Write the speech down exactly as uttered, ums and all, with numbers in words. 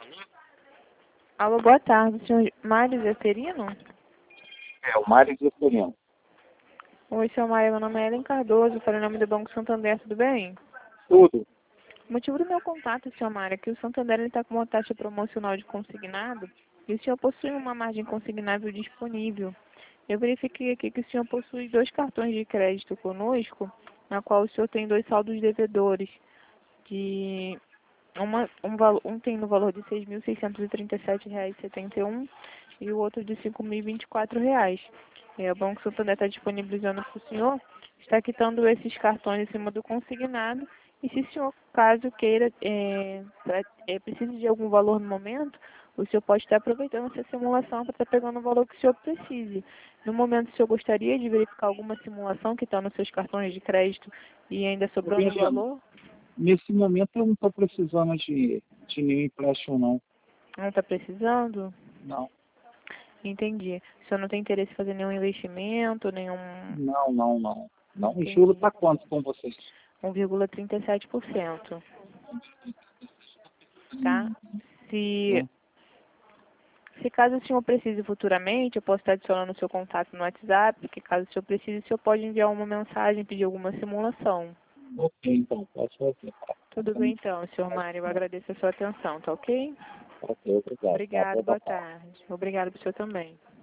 Alô, boa tarde, senhor Mário Zeferino? É, o Mário Zeferino. Oi, senhor Mário, meu nome é Ellen Cardoso, falei em nome do Banco Santander, tudo bem? Tudo. O motivo do meu contato, senhor Mário, é que o Santander está com uma taxa promocional de consignado e o senhor possui uma margem consignável disponível. Eu verifiquei aqui que o senhor possui dois cartões de crédito conosco, na qual o senhor tem dois saldos devedores de Uma, um, valo- um tem no valor de seis mil seiscentos e trinta e sete reais e setenta e um e o outro de cinco mil e vinte e quatro reais. É, o Banco Santander está disponibilizando para o senhor, está quitando esses cartões em cima do consignado e se o senhor, caso queira, é, pra- é, precise de algum valor no momento, o senhor pode estar aproveitando essa simulação para estar pegando o valor que o senhor precise. No momento, o senhor gostaria de verificar alguma simulação que está nos seus cartões de crédito e ainda sobrando um Veja, valor? nesse momento eu não estou precisando de, de nenhum empréstimo, não. Não está precisando? Não, Entendi. O senhor não tem interesse em fazer nenhum investimento, nenhum... não, não, não. Não, o juro Entendi. está quanto com vocês? um vírgula trinta e sete por cento, tá? Se, Né? se caso o senhor precise futuramente, eu posso estar adicionando o seu contato no WhatsApp, que caso o senhor precise, o senhor pode enviar uma mensagem, pedir alguma simulação. Ok, então, posso fazer. Tudo bem então, senhor Mário, eu agradeço a sua atenção, tá ok? Ok, obrigado. Tá, Obrigado, boa boa tarde. tarde. Obrigado pro senhor também.